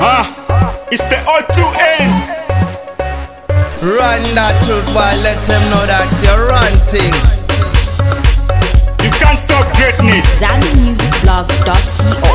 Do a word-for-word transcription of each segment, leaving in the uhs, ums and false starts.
Ah, it's the O two N. Run that to boy, let him know that you're ranting. You can't stop greatness. Zami Music Blog dot co.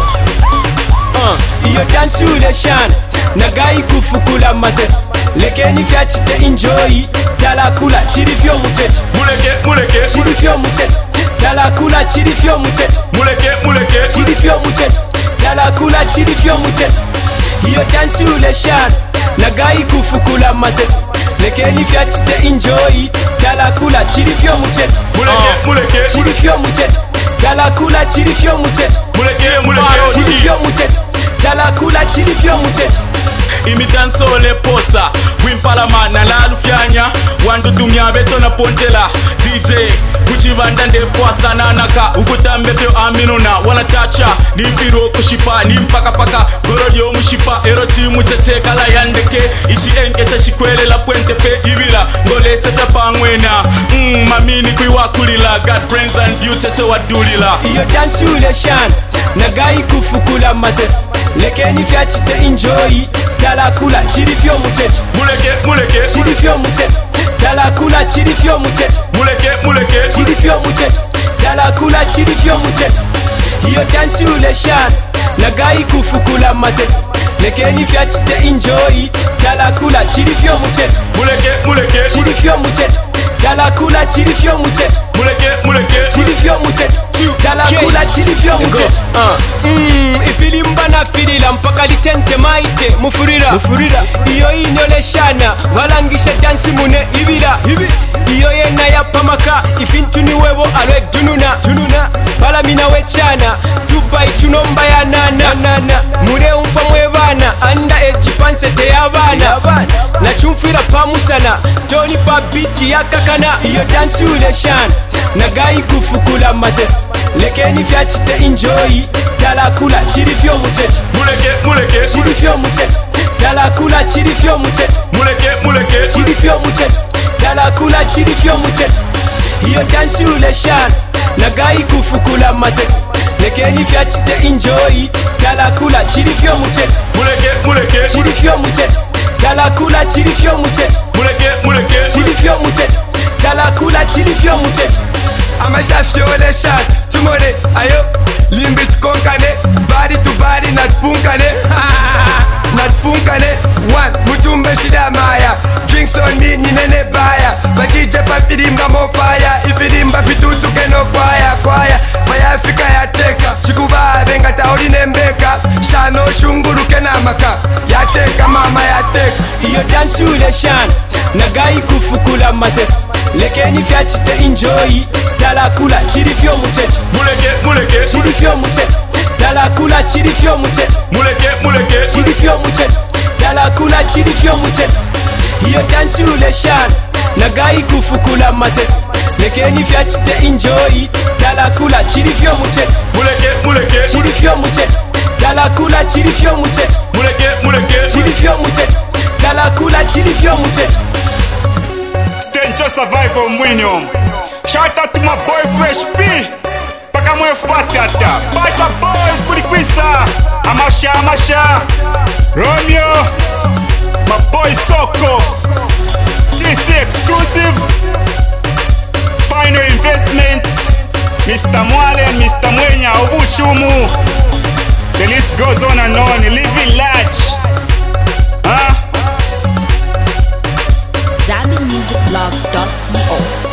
Uh, iyo dansi ule shana nagai kufukula masesi lekeni vyachite enjoy talakula chiri vyo mucheche Muleke, muleke, chiri vyo mucheche talakula chiri vyo mucheche muleke, muleke. chiri vyo mucheche talakula chiri vyo mucheche iyo dansi ule shana nagai kufukula masesi lekeni vyachite enjoy talakula chiri vyo mucheche Muleke, muleke, chiri vyo mucheche talakula chiri vyo mucheche muleke, muleke. chiri vyo mucheche talakula chiri vyo mucheche Imitanso le posa Wimpalamana la lufyanya Wandudumya beto na pontela D J Uchivanda ndefwa sana naka Ukutambe feo aminuna Wanatacha ni viro kushipa Ni mpaka paka Gorodio mushipa Erochi mucheche kala yandeke Ishi enke cha shikwele la puente pe Ibila ngole sefya pangwena Mmm mamini kui wakulila God brains and you cheche wadulila iyo dansi ule shana nagai kufukula masesi lekeni vyachite enjoy talakula chiri vyo mucheche Muleke, muleke, chiri vyo mucheche talakula chiri vyo mucheche muleke, muleke. chiri vyo mucheche talakula chiri vyo mucheche iyo dansi ule shana nagai kufukula masesi lekeni vyachite enjoy talakula chiri vyo mucheche Muleke, muleke, chiri vyo mucheche talakula chiri vyo mucheche muleke, muleke. chiri vyo mucheche talakula chiri vyo mucheche mm, ifilimba na filila mpaka litente maite mufurira mufurira iyo inoleshana walangisha dansi mune ibira ibi iyo yena yapamaka ifintuni webo alwe dununa dununa balamina wechana tubai tunomba ya nana nana mure umfa mwebana anda ejipansete yabana na chumfira pamusana toni pa biti yakakana iyo dansi uleshana nagai kufukula masesi lekeni vyachite enjoy talakula chiri vyo mucheche Muleke, muleke, chiri vyo mucheche talakula chiri vyo mucheche muleke, muleke. chiri vyo mucheche talakula chiri vyo mucheche iyo dansi uleshana nagai kufukula masesi lekeni vyachite enjoy talakula chiri vyo mucheche Muleke, muleke, chiri vyo mucheche talakula chiri vyo mucheche muleke, muleke. chiri vyo mucheche talakula chiri vyo mucheche amashafyole shat tumore ayo limbit konkane bari to bari natpunkane natpunkane one mutumbe shida maya drinks on me ninene baya batije pafirimba mofaya ifirimba fitutu keno kwaya kwaya maya fika yateka chikuba benga tauri nembeka shano shunguru kena maka yateka mama yateka iyo dansi uleshana nagai kufukula masesi lekeni vyachite enjoy talakula chiri vyo mucheche Muleke, muleke, chiri vyo mucheche talakula chiri vyo mucheche muleke, muleke. chiri vyo mucheche talakula chiri vyo mucheche iyo dansi uleshana nagai kufukula masesi lekeni vyachite enjoy talakula chiri vyo mucheche Muleke, muleke, chiri vyo mucheche talakula chiri vyo mucheche muleke, muleke. chiri vyo mucheche talakula chiri vyo mucheche Stencho survival mwinyo. Shout out to my boy Fresh P. Paka mwe fatata. Basha boys Budikwisa. Amasha, amasha. Romeo. My boy Soko. T C exclusive. Final investment. Mister Mwale and Mister Mwenya Obuchumu. The list goes on and on. Living large. Huh? Zami Music Blog dot co.